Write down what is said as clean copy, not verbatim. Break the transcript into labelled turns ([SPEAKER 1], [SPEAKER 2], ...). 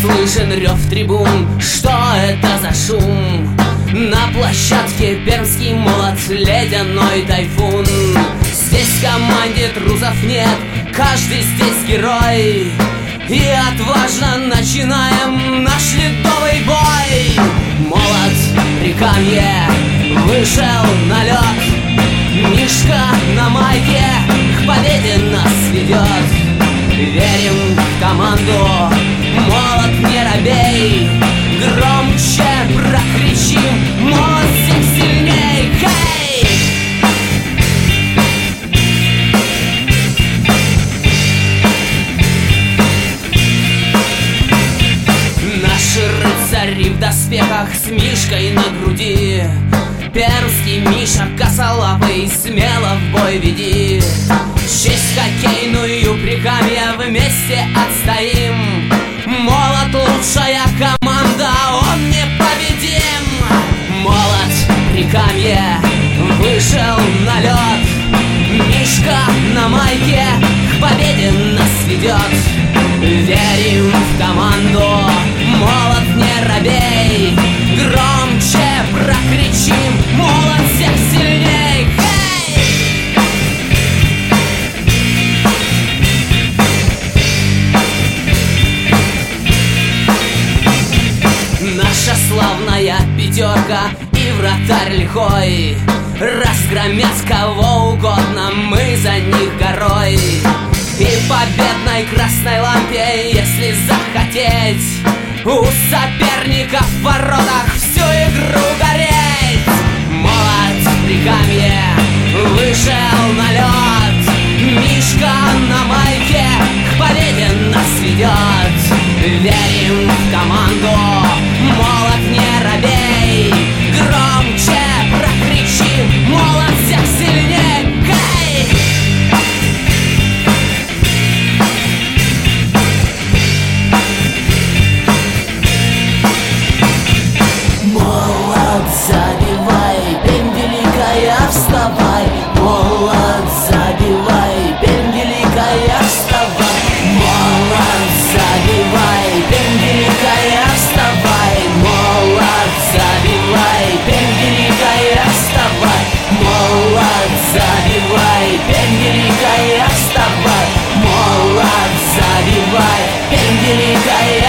[SPEAKER 1] Слышен рев трибун, что это за шум? На площадке пермский молот, ледяной тайфун. Здесь в команде трусов нет, каждый здесь герой. И отважно начинаем наш ледовый бой. Молот, Прикамье, вышел на лед. Мишка на майке к победе нас ведет. Верим в команду, молот, не робей. Громче прокричим, молот всех сильней. Хей! Наши рыцари в доспехах с Мишкой на груди. Пермский Миша косолапый, смело в бой веди. Честь хоккейную Прикамья вместе отстоим. Молот лучшая команда, он непобедим. Молот, Прикамье, вышел на лед. Мишка на майке к победе нас ведет. Верим в команду, молот, не робей. Громче прокричим, молот всех сильней. Хей! Наша славная пятерка и вратарь лихой разгромят кого угодно, мы за них горой. И победной красной лампе, если захотеть, у соперников в воротах всю игру гореть. Молот, Прикамье, вышел на лед. Мишка на майке к победе нас ведет. Верим в команду, молот, не робей. Громче прокричим, молот всех сильней. Хей!
[SPEAKER 2] Молот, забивай, Пермь великая, вставай. Молот, забивай, Пермь великая, вставай. Молот, забивай, Пермь великая, вставай. Молот, забивай, Пермь великая, вставай. Молот, забивай, Пермь великая, вставай. Молот, забивай, Пермь великая.